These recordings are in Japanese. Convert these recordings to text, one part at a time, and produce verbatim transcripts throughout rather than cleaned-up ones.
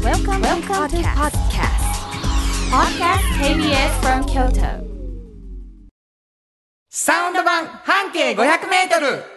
Welcome, Welcome to podcast. Podcast ケービーエス from Kyoto. サウンド版半径ごひゃくメートル。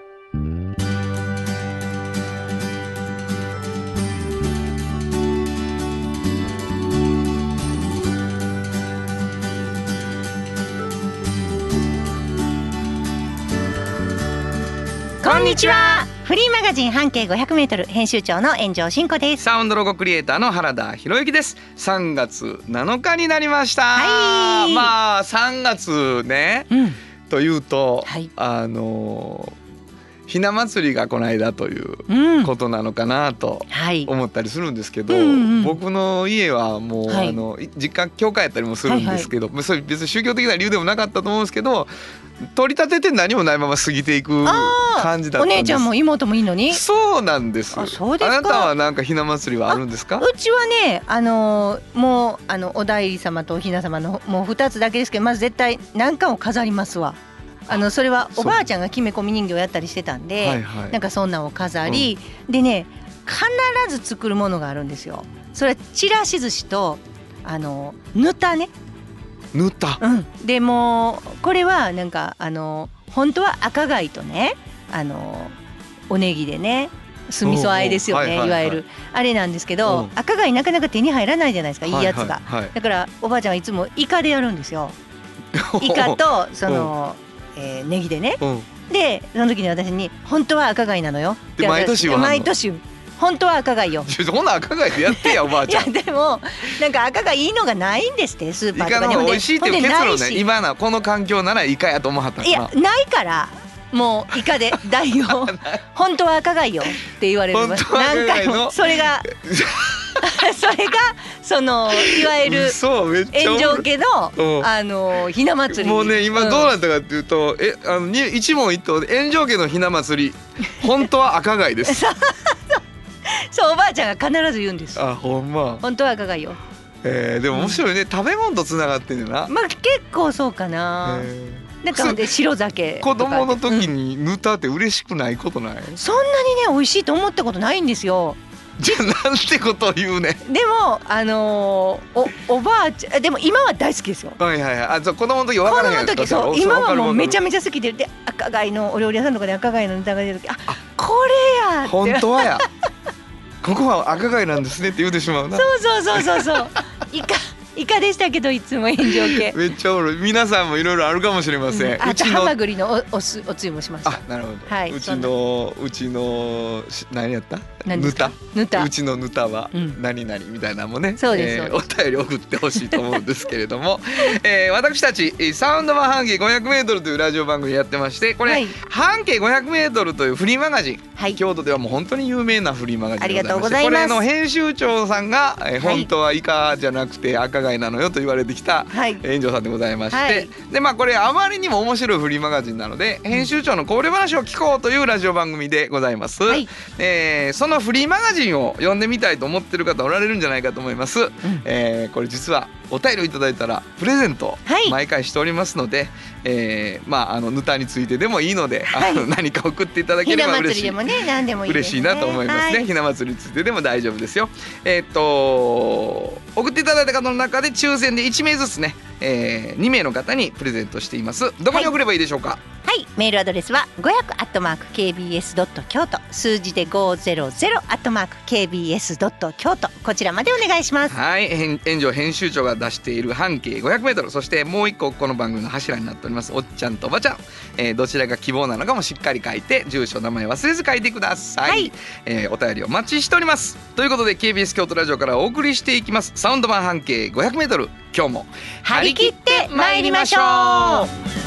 こんにちは。フリーマガジン半径ごひゃくメートル編集長の炎上真子です。 サウンドロゴクリエイターの原田博之です。さんがつなのかになりました。 はい。 まあさんがつね、うん、というと、はい、あのひな祭りがこの間ということなのかなと思ったりするんですけど、うんうんうん、僕の家はもう、はい、あの実家教会やったりもするんですけど、はいはい、それ別に宗教的な理由でもなかったと思うんですけど、取り立てて何もないまま過ぎていく感じだったんです。 お姉ちゃんも妹もいいのに。 そうなんです。 あ、そうですか。 あなたはなんかひな祭りはあるんですか？ うちはね、あのー、もうあのお代理様とおひな様のもうふたつだけですけど、まず絶対何かを飾りますわ。あのそれはおばあちゃんが決め込み人形をやったりしてたんで、はいはい、なんかそんなんを飾り、うん、でね、必ず作るものがあるんですよ。それはちらし寿司とあのぬたね。 ぬた、 うん、でもこれはなんかあの本当は赤貝とね、あのおネギでね、酢味噌和えですよね、はいはいはい、いわゆるあれなんですけど、赤貝なかなか手に入らないじゃないですか、いいやつが、はいはいはい、だからおばあちゃんはいつもイカでやるんですよ。イカとその、えー、ネギでね、でその時に私に本当は赤貝なのよって毎年は毎年本当は赤貝よ。 そんな赤貝でやってやおばあちゃん。 いやでもなんか赤貝いいのがないんですって、スーパーとかに。 イカの方が美味しいっていう結論ね。今なこの環境ならイカやと思わはったかな。 いやないからもうイカで代用本当は赤貝よって言われる。何回もそれがそれがそのいわゆる炎上家のあのひな祭り。 もうね今どうなったかっていうと、うん、えあの一問一答で炎上家のひな祭り本当は赤貝です。 そう、おばあちゃんが必ず言うんです。 あ、ほんま。 本当は赤貝よ。 えー、でも面白いね、うん、食べ物とつながってんねんな。 まあ結構そうかな。なんかで白酒子供の時にぬたって嬉しくないことない？うん、 そんなにね美味しいと思ったことないんですよ。 じゃあなんてことを言うね。 でもあのー、おおばあちゃんでも今は大好きですよ。 はいはいはい。あ、そう子供の時分からへんやった。 子供の時そう今はもうめちゃめちゃ好きで、で赤貝のお料理屋さんとかで赤貝のネタが出る時、あ、これやって。 本当はや。ここは赤貝なんですねって言うてしまうな。 そうそうそうそうそうイカイカでしたけどいつも炎上系めっちゃおもろい。皆さんもいろいろあるかもしれません、うん、 あとハマグリの お, お, 酢おつゆもしました。 あ、なるほど、 はい、 うちのうちの何やったぬたぬたうちのぬたは何々みたいなのもね、うん、 そうです、 えー、お便り送ってほしいと思うんですけれども、えー、私たちサウンド版半径ごひゃくメートルというラジオ番組やってまして、これ、はい、半径ごひゃくメートルというフリーマガジン、はい、京都ではもう本当に有名なフリーマガジンでございまして、ありがとうございます。これの編集長さんが、えー、本当はイカじゃなくて赤貝なのよと言われてきた炎上さんでございまして、はい、でまあこれあまりにも面白いフリーマガジンなので編集長のこぼれ話を聞こうというラジオ番組でございます、はい、えー、そのフリーマガジンを読んでみたいと思ってる方おられるんじゃないかと思います、うん、えー、これ実はお便りをいただいたらプレゼントを毎回しておりますので、はい、えー、まああのぬたについてでもいいので、はい、あの何か送っていただければ嬉しい、 ひな祭りでもね、何でもいいですね、 嬉しいなと思いますね、はい、ひな祭りについてでも大丈夫ですよ。えー、っと送っていただいた方の中で抽選でいちめいずつね、えー、にめいの方にプレゼントしています。どこに送ればいいでしょうか？ はい、メールアドレスはごひゃくアットマーク ケービーエスドット京都、数字でごひゃくアットマーク ケービーエスドット京都、こちらまでお願いします。 はい、炎上編集長が出している半径ごひゃくメートル、そしてもう一個この番組の柱になっておりますおっちゃんとおばちゃん、えー、どちらが希望なのかもしっかり書いて、住所名前忘れず書いてください、はい、えー、お便りお待ちしております。ということで ケービーエス 京都ラジオからお送りしていきますサウンド版半径ごひゃくメートル、今日も張り切って参りましょう。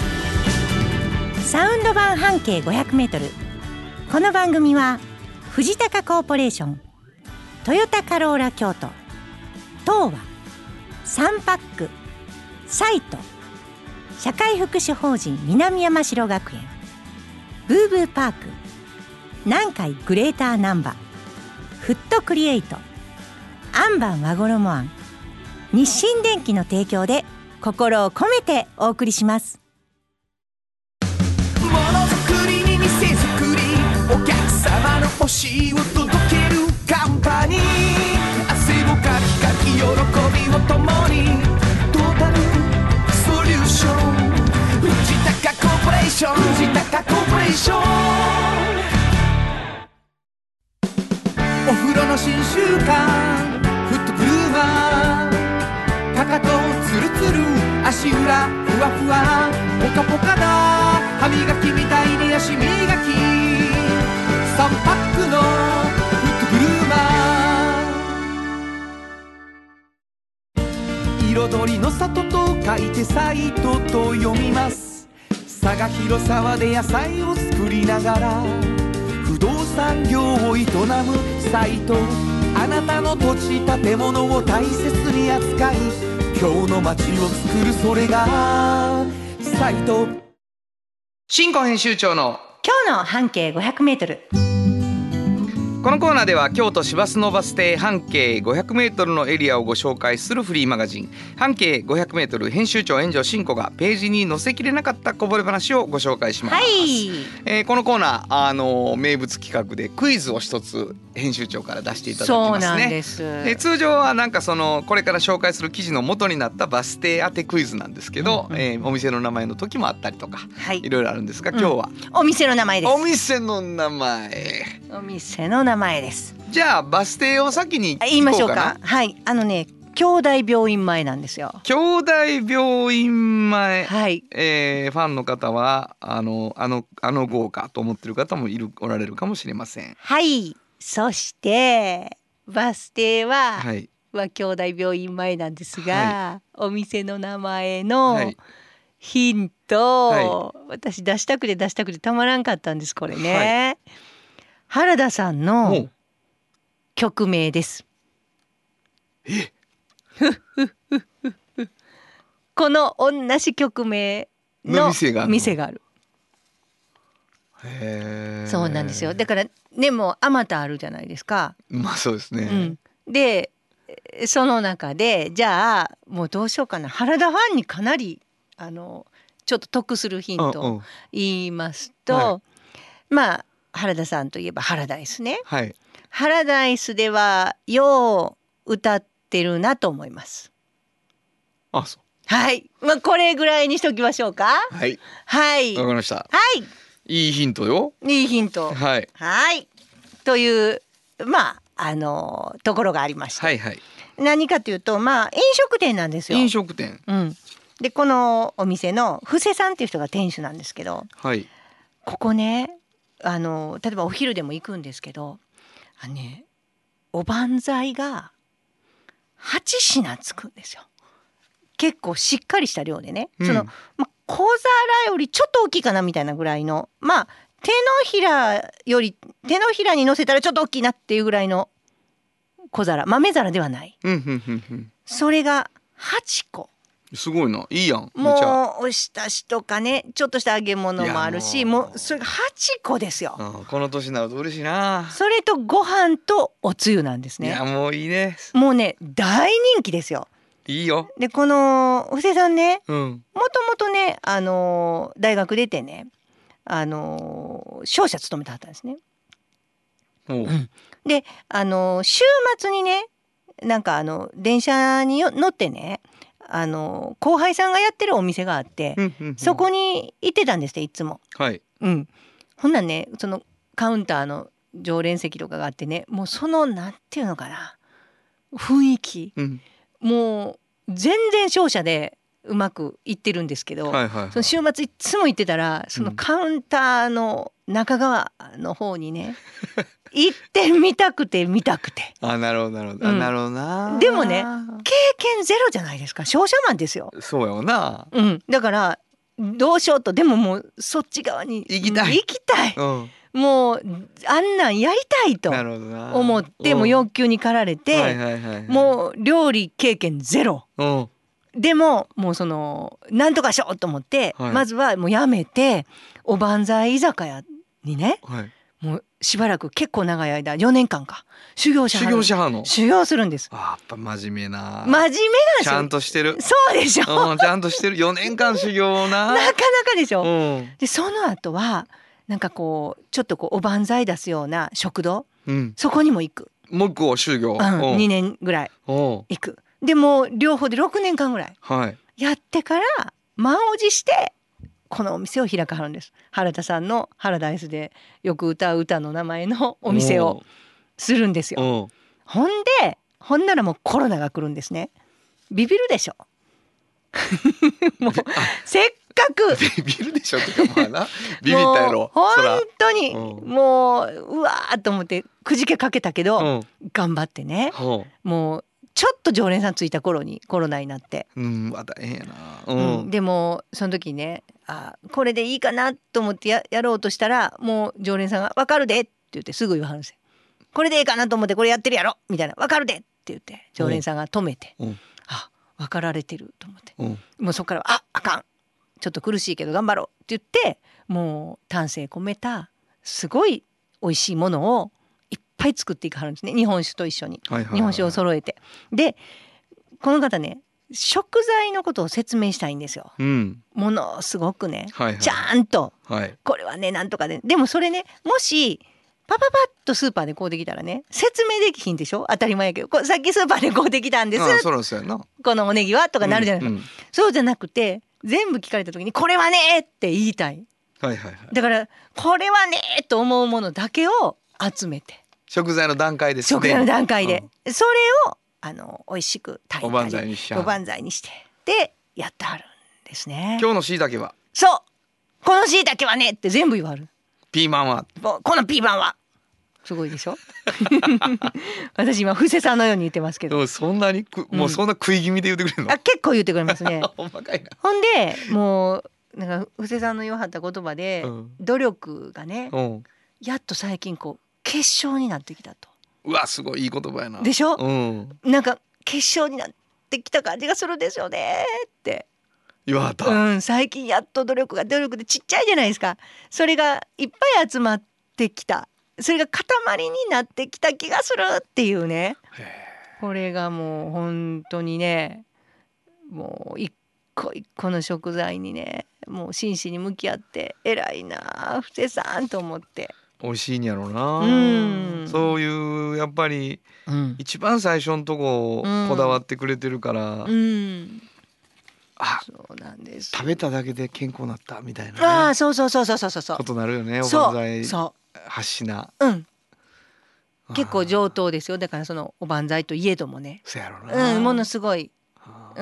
サウンド版半径ごひゃくメートル、この番組は藤高コーポレーション、トヨタカローラ京都、東和、サンパック、サイト、社会福祉法人南山城学園、ブーブーパーク、南海グレーターナンバ、フットクリエイト、アンバン和衣あん、日清電機の提供で心を込めてお送りします。 ものづくりに店づくり、お客様の欲しいを届けるカンパニー、汗週間フットグルーマー、かかとツルツル足裏ふわふわポカポカだ、歯磨きみたいに足磨きさんパックのフットグルーマー、彩りの里と書いてサイトと読みます。佐賀広沢で野菜を作りながら不動産業を営むサイト、あなたの土地建物を大切に扱い今日の街を作る、それがサイト。 新庫編集長の今日の半径ごひゃくメートル。 このコーナーでは京都市バスのバス停半径ごひゃくメートルのエリアをご紹介するフリーマガジン半径ごひゃくメートル編集長円城真子がページに載せきれなかったこぼれ話をご紹介します、 はい。 えー、このコーナーあのー名物企画でクイズを一つ編集長から出していただきますね。 そうなんです。 で通常はなんかそのこれから紹介する記事の元になったバス停当てクイズなんですけど、うんうん、えー、お店の名前の時もあったりとか、はい、いろいろあるんですが、今日は、 うん、お店の名前です。 お店の名前お店の名前です。 じゃあバス停を先に聞こうかな。 言いましょうか。はい、あのね兄弟病院前なんですよ。 兄弟病院前、 はい、 えー、ファンの方はあのあのあの号かと思ってる方もいるおられるかもしれません。 はい。そしてバス停は、 はい、 は兄弟病院前なんですが、はい、お店の名前のヒント、はい、私出したくて出したくてたまらんかったんですこれね、はい、原田さんの曲名です。 えこの同じ曲名の店がある。店がある。 へー、 そうなんですよ。だからね、もうあまたあるじゃないですか。 まあそうですね、 うん、でその中でじゃあもうどうしようかな、原田ファンにかなりあのちょっと得するヒントを言いますと、はい、まあ原田さんといえばハラダイスね、 はい、 ハラダイスではよう歌ってるなと思います。 あ、そう。 はい、まあ、これぐらいにしときましょうか。 はいはい、 わかりました。 はい、 いいヒントよ。 いいヒント。 はい、 はい、というまああのところがありまして、 はいはい、 何かというとまあ飲食店なんですよ。 飲食店、 うん、でこのお店の布施さんっていう人が店主なんですけど、 はい、 ここねあの例えばお昼でも行くんですけど、あのねおばんざいがはち品つくんですよ。結構しっかりした量でね、うん、その、ま、小皿よりちょっと大きいかなみたいなぐらいの、まあ手のひらより手のひらに乗せたらちょっと大きいなっていうぐらいの小皿、豆皿ではない、 うんうんうんうん、それがはちこ。 すごいな、いいやん。 もうおひたしとかね、ちょっとした揚げ物もあるし、もうそれがはちこですよ。 ああ、この年になると嬉しいな。 それとご飯とおつゆなんですね。 いやもういいね。 もうね大人気ですよ。 いいよ。 でこの布施さんね、 うん、 もともとねあの大学出てねあの商社勤めてはったんですね。 うん、 であの週末にねなんかあの電車に乗ってねあの後輩さんがやってるお店があって、うんうんうん、そこに行ってたんですっていつも。 はい、 うん、ほんなんねそのカウンターの常連席とかがあってね、もうそのなんていうのかな雰囲気、うん、もう全然商社でうまくいってるんですけど、はいはいはい、その週末いつも行ってたらそのカウンターの中側の方にね、うん、行ってみたくて見たくてあ、なるほどなるほど、うん、なるほどな。 でもね経験ゼロじゃないですか、商社マンですよ。 そうよな、 うん、だからどうしようと、でももうそっち側に行きたい行きたい、うん、もうあんなんやりたいと思ってもう欲求に駆られて、はいはいはいはい、もう料理経験ゼロ、うん、でももうそのなんとかしようと思って、はい、まずはもうやめておばんざい居酒屋にね、はい、もうしばらく結構長い間よねんかんか修行者修行者の修行するんです。 あ、やっぱ真面目な真面目なんですよ。 ちゃんとしてる。 そうでしょ、 うん、ちゃんとしてる。よねんかん修行ななかなかでしょ、 うん、 でその後はなんかこうちょっとこうおばんざい出すような食堂、うん、そこにも行く。 もう一個修行、 うん、にねんぐらい行く。でも両方でろくねんかんぐらいやってから満を持してこのお店を開かはるんです。原田さんのハラダイスでよく歌う歌の名前のお店をするんですよ。 ほんでほんならもうコロナが来るんですね。ビビるでしょもうせっかくビビるでしょってかまあなビビったやろ。 本当にうん、 もううわーと思ってくじけかけたけど、 うん、 頑張ってね、 うん、 もうちょっと常連さんついた頃にコロナになって、 うん、またええやな、うんうん、でもその時ね、あこれでいいかなと思って や, やろうとしたらもう常連さんが分かるでって言ってすぐ言わはるんですよ。これでいいかなと思ってこれやってるやろみたいな、分かるでって言って常連さんが止めて、 うん、 あ分かられてると思って、 うん、 もうそこからああかんちょっと苦しいけど頑張ろうって言ってもう丹精込めたすごい美味しいものをいっぱい作っていかはるんですね、日本酒と一緒に、 はいはいはい、 日本酒を揃えて。でこの方ね食材のことを説明したいんですよ、 うん、 ものすごくね、 はいはい、 ちゃんと、 はい、 これはねなんとかで、でもそれねもしパパパッとスーパーでこうできたらね説明できひんでしょ、当たり前やけどこさっきスーパーでこうできたんです、 ああそらそうやな、 このおネギはとかなるじゃないですか、うんうん、そうじゃなくて全部聞かれた時にこれはねって言いたい、 はいはいはい、 だからこれはねと思うものだけを集めて食材の段階ですね、 食材の段階で、うん、それをあの美味しく炊いたりおばんざいにしちゃう、 おばんざいにしてでやってはるんですね。 今日の椎茸はそうこの椎茸はねって全部言わはる。 ピーマンはこのピーマンはすごいでしょ私今布施さんのように言ってますけど、 そんなにく、もうそんな食い気味で言ってくれるの、 あ結構言ってくれますねほんまかいな。 ほんでもうなんか布施さんの言わはった言葉で、うん、努力がね、うん、やっと最近こう結晶になってきたと。 うわすごいいい言葉やなでしょ、 うん、 なんか結晶になってきた感じがするですよねって言わはった、 うん、最近やっと努力が努力でちっちゃいじゃないですか、それがいっぱい集まってきた、それが塊になってきた気がするっていうね、これがもう本当にねもう一個一個の食材にねもう真摯に向き合って偉いな布施さんと思って。 美味しいんやろうな、 うん、 そういうやっぱり、うん、一番最初のとここだわってくれてるから、うんうん、あそうなんです、食べただけで健康になったみたいな、ね、 あそうそうそうそうそうそうことなるよね。おばんざいはち品、 うん、結構上等ですよ。だからそのおばんざいといえどもね、 そうやろな、 うん、ものすごい、うん、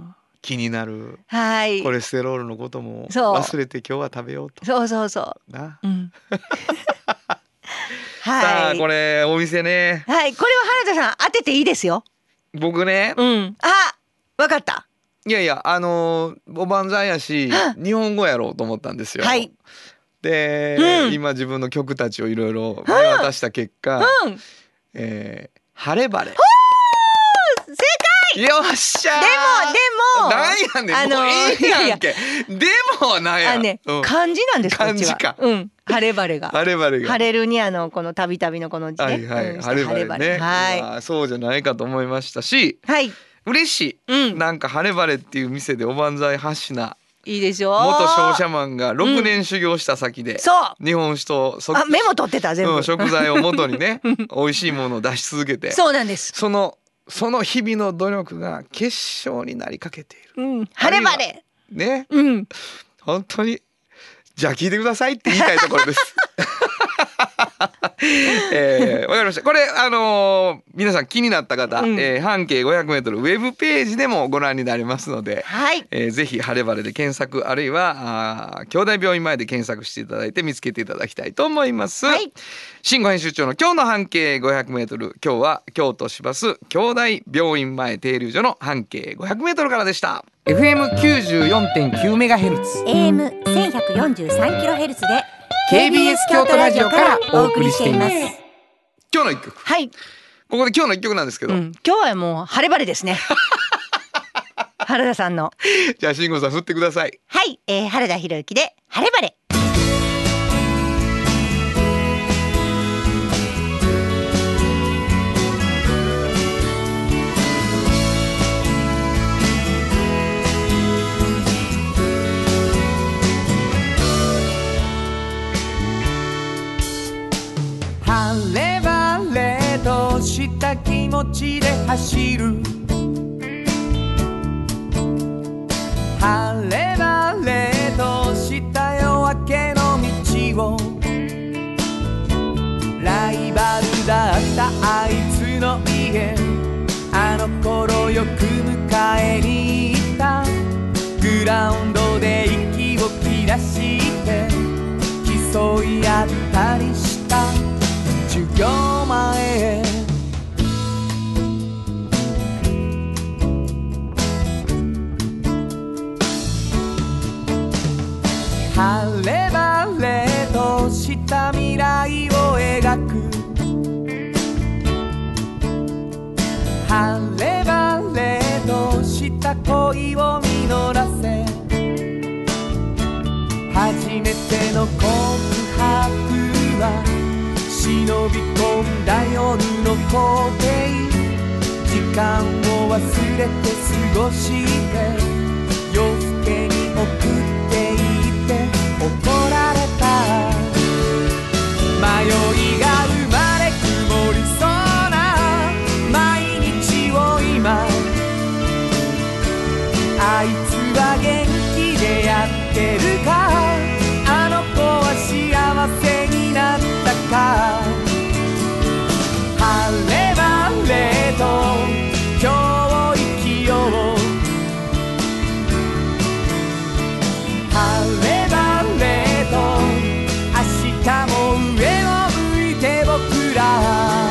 気になる、 はい、 コレステロールのことも忘れて今日は食べようと。 そうそうそうな、 うんはい、さあこれお店ね、 はい、これは原田さん当てていいですよ。 僕ね、 うん、あ分かった。 いやいやあのー、おばんざいやし日本語やろうと思ったんですよ。はいで、うん、今自分の曲たちをいろいろ見渡した結果、うん、えー、晴れ晴れ正解よっしゃー。 でもでもなんやねん、あのー、もういいやんけ。でもなんや、 あ、ね、うん、漢字なんです。 漢字か、 うん、晴れ晴れが晴れ晴れが晴れるにあのこのたびたびのこの字ね、 はいはい、うん、晴れ晴れね、はい、そうじゃないかと思いましたし、はい、嬉しい、うん、なんか晴れ晴れっていう店でおばんざいはち品いいでしょ。 元商社マンがろくねん修行した先で、うん、そう日本酒とそあメモ取ってた全部、 うん、食材を元にね美味しいものを出し続けてそうなんです。 そのその日々の努力が結晶になりかけている、 うん、晴れ晴れね、 うん、 本当にじゃあ聞いてくださいって言いたいところですえー、わかりました。これあのー、皆さん気になった方、うん、えー、半径 ごひゃくメートル ウェブページでもご覧になれますので、はい、えー、ぜひ晴れ晴れで検索あるいはあ兄弟病院前で検索していただいて見つけていただきたいと思います。はい、慎吾編集長の今日の半径 ごひゃくメートル、今日は京都市バス兄弟病院前停留所の半径 ごひゃくメートルからでした。 エフエムきゅうじゅうよんてんきゅうメガヘルツエーエムせんひゃくよんじゅうさんキロヘルツ でケービーエス 京都ラジオからお送りしています。今日の一曲、 はい、 ここで今日の一曲なんですけど、うん、 今日はもう晴れ晴れですね原田さんのじゃあ慎吾さん振ってください。 はい、えー、原田博之で晴れ晴れ。 晴れ晴れとした気持ちで走る、晴れ晴れとした夜明けの道を、ライバルだったあいつのをやったりした授業前、晴れ晴れとした未来を描く、晴れ晴れとした恋を実らせ、初めての告白は忍び込んだ夜の校庭、時間を忘れて過ごして夜更けに送っていって怒られた。迷いが生まれ曇りそうな毎日を今、あいつは元気でやってるか、あの子は幸せになったか。晴れ晴れと今日を生きよう、晴れ晴れと明日も上を向いて僕ら。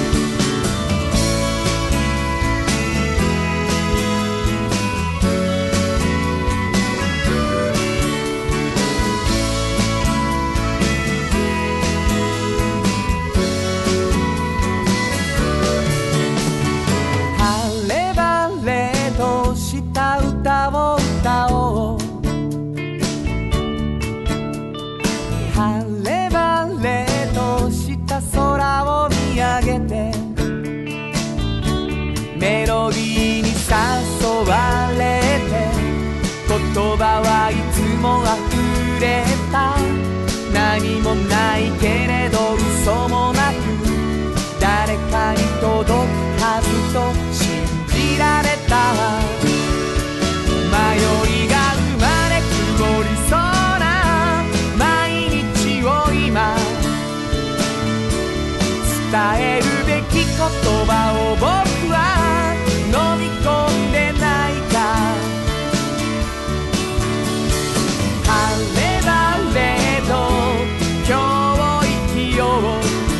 メロディーに誘われて言葉はいつも溢れた。何もないけれど嘘もなく誰かに届くはずと信じられた。迷いが生まれ曇りそうな毎日を今、伝えるべき言葉を僕は飲み込んでないか。晴れ晴れと今日を生きよう、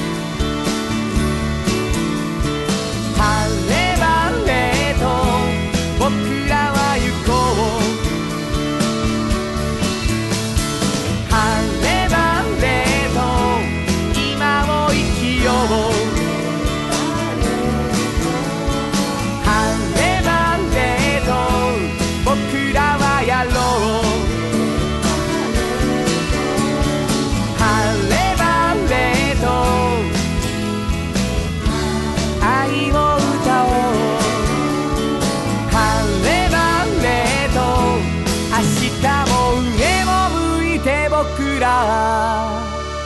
晴れ晴れと僕らは行こう、晴れ晴れと今を生きよう、僕らはやろう、晴れ晴れと愛を歌おう、晴れ晴れと明日も上を向いて僕ら。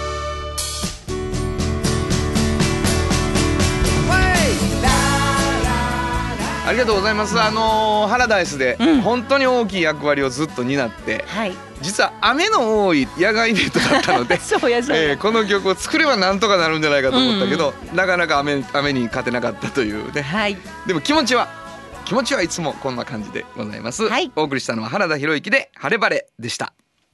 ありがとうございます。あのー、ハラダイスで本当に大きい役割をずっと担って、はい、実は雨の多い野外イベントだったのでそうやそうや、えー、この曲を作ればなんとかなるんじゃないかと思ったけど、うん、なかなか 雨, 雨に勝てなかったというね、はい、でも気持ちは気持ちはいつもこんな感じでございます、はい、お送りしたのは原田博之で晴れ晴れでした。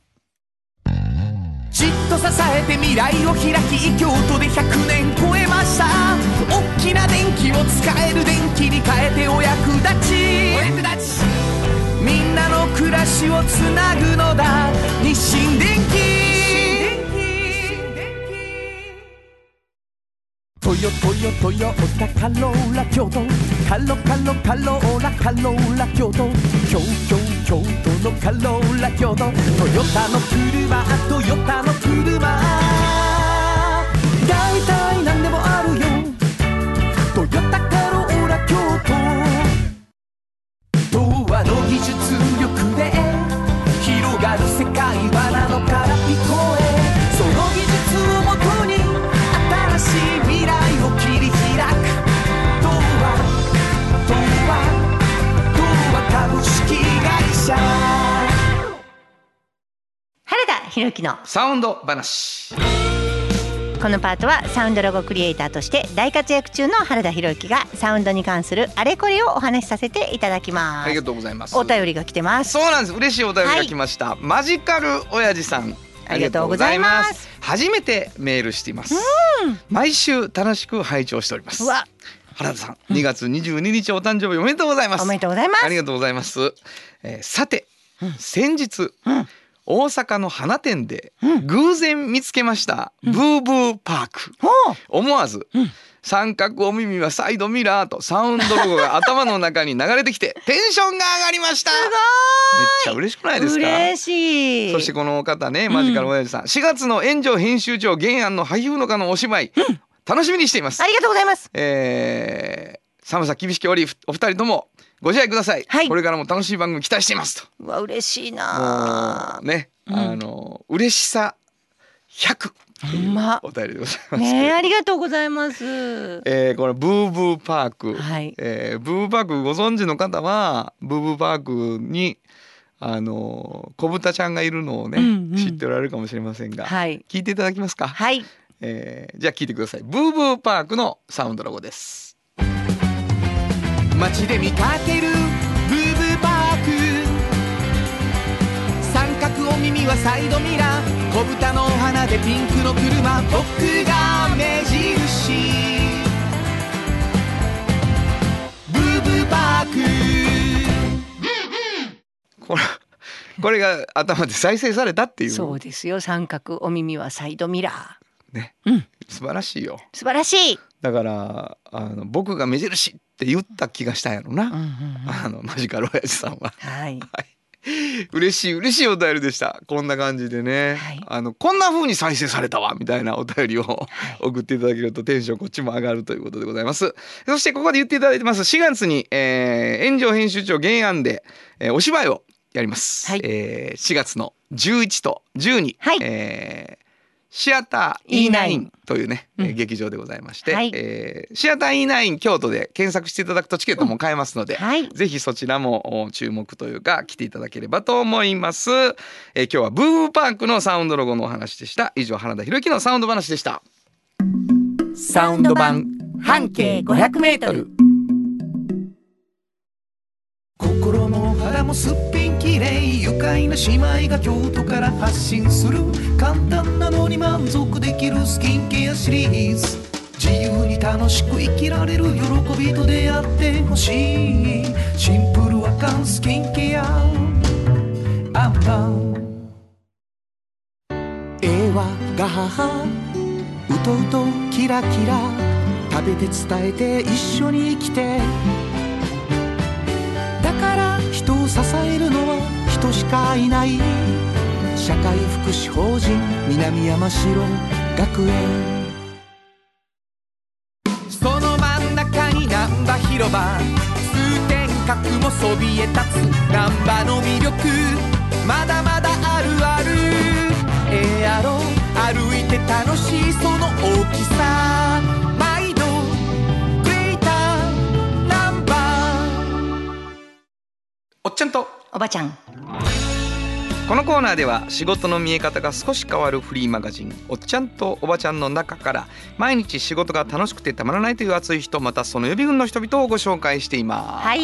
じっと支えて未来を開き京都でひゃくねん超えました。大きな電気を使える電気に変えてお役立ち、お役立ちみんなの暮らしをつなぐのだ日清電気。トヨトヨトヨタカローラ京都、カロカロカローラカローラ京都、京京京都のカローラ京都、トヨタの車トヨタの車だいたいなんでもあるよ、トヨタカローラ京都。童話の技術力で広がる世界はなのから聞こえ、その技術をもとに新しい未来を切り開く。童話童話童話株式会社。 原田博之のサウンド話。 このパートはサウンドロゴクリエイターとして大活躍中の原田博之がサウンドに関するあれこれをお話しさせていただきます。 ありがとうございます。 お便りが来てます。 そうなんです、嬉しいお便りが来ました、はい、マジカル親父さんありがとうございます。 初めてメールしています。毎週楽しく拝聴しております。 うわ、 原田さん、にがつにじゅうににちお誕生日おめでとうございます。 おめでとうございます。 ありがとうございます。えー、さて、うん、先日、うん、大阪の花店で偶然見つけました、うん、ブーブーパーク、うん、思わず、うん、三角お耳はサイドミラーとサウンドロゴが頭の中に流れてきてテンションが上がりました。すごい、めっちゃ嬉しくないですか。 嬉しい。 そしてこの方ね、マジカル親父さん、うん、しがつの炎上編集長原案の俳優の家のお芝居、うん、楽しみにしています。 ありがとうございます。 えー、寒さ厳しき折お二人ともご自愛ください、はい、これからも楽しい番組期待していますと。 うわ、嬉しいなね、うん、あの嬉しさひゃくというお便りでございます、 ね、ありがとうございます。 えー、このブーブーパーク、はい、えー、ブーブーパークご存知の方はブーブーパークにあの小豚ちゃんがいるのをね、うんうん、知っておられるかもしれませんが、はい、聞いていただけますか。 はい、 えー、じゃあ聞いてください。ブーブーパークのサウンドロゴです。 街で見かけるブーブーパーク、三角お耳はサイドミラー、小豚の花でピンクの車、僕が目印、ブーブーパークこれこれが頭で再生されたっていう。 そうですよ、三角お耳はサイドミラーね、うん、素晴らしいよ。 素晴らしい。 だからあの僕が目印って言った気がしたんやろな、うんうんうん、あのマジカル親父さんは、はい、はい、嬉しい嬉しいお便りでした。こんな感じでね、はい、あのこんな風に再生されたわみたいなお便りを、はい、送っていただけるとテンションこっちも上がるということでございます。そしてここで言っていただいてますしがつに、えー、炎上編集長原案で、えー、お芝居をやります、はい、えー、しがつのじゅういちとじゅうに、はい、えーシアター イーナイン というね、うん、劇場でございまして、はい、えー、シアター イーナイン 京都で検索していただくとチケットも買えますので、うん、はい、ぜひそちらも注目というか来ていただければと思います。えー、今日はブーブーパークのサウンドロゴのお話でした。以上、原田博之のサウンド話でした。 サウンド版半径ごひゃくメートル、心も肌もすっぴんきれい、愉快な姉妹が京都から発信する簡単なのに満足できるスキンケアシリーズ、自由に楽しく生きられる喜びと出会ってほしい、シンプルアカンスキンケアアンバン、えわが母うとうとキラキラ、食べて伝えて一緒に生きて、だから人を支えるのは人しかいない、社会福祉法人南山城学園、その真ん中に難波広場、通天閣もそびえ立つ難波の魅力、まだまだあるある、ええやろ歩いて楽しいその大きさ、毎度グレーターナンバー、 おっちゃんとおばちゃん。 このコーナーでは仕事の見え方が少し変わるフリーマガジンおっちゃんとおばちゃんの中から毎日仕事が楽しくてたまらないという熱い人、またその予備軍の人々をご紹介しています。はい、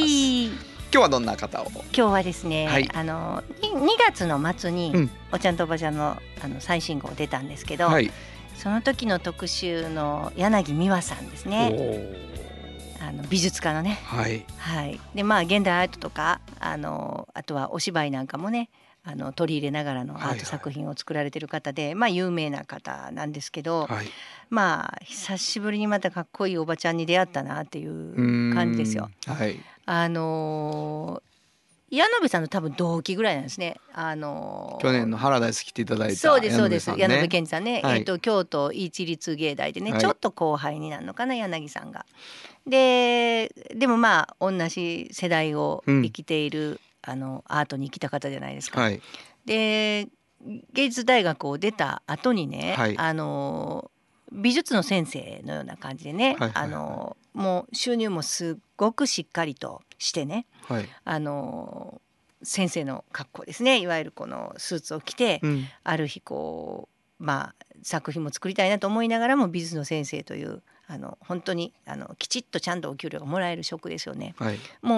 今日はどんな方を。 今日はですね、はい、あのにがつの末に、うん、おっちゃんとおばちゃん の, あの最新号出たんですけど、はい、その時の特集の柳美和さんですね、あの美術家のね、はいはい、でまあ現代アートとか あ, のあとはお芝居なんかもねあの取り入れながらのアート作品を作られてる方で、はいはい、まあ有名な方なんですけど、はい、まあ久しぶりにまたかっこいいおばちゃんに出会ったなっていう感じですよ。はい、あの矢野部さんの多分同期ぐらいなんですね。あの去年のハラダイス来ていただいたそうですそうです、矢野部健二さんね、はい、えー、と京都一律芸大でね、はい、ちょっと後輩になるのかな柳さんが。ででもまあ同じ世代を生きている、うん、あのアートに生きた方じゃないですか。はい、で芸術大学を出た後にね、はい、あの美術の先生のような感じでね、はいはいはい、あのもう収入もすっごくしっかりとしてね、はい、あの先生の格好ですね、いわゆるこのスーツを着て、うん、ある日こうまあ作品も作りたいなと思いながらも美術の先生というあの本当にあのきちっとちゃんとお給料がもらえる職ですよね。はい、もう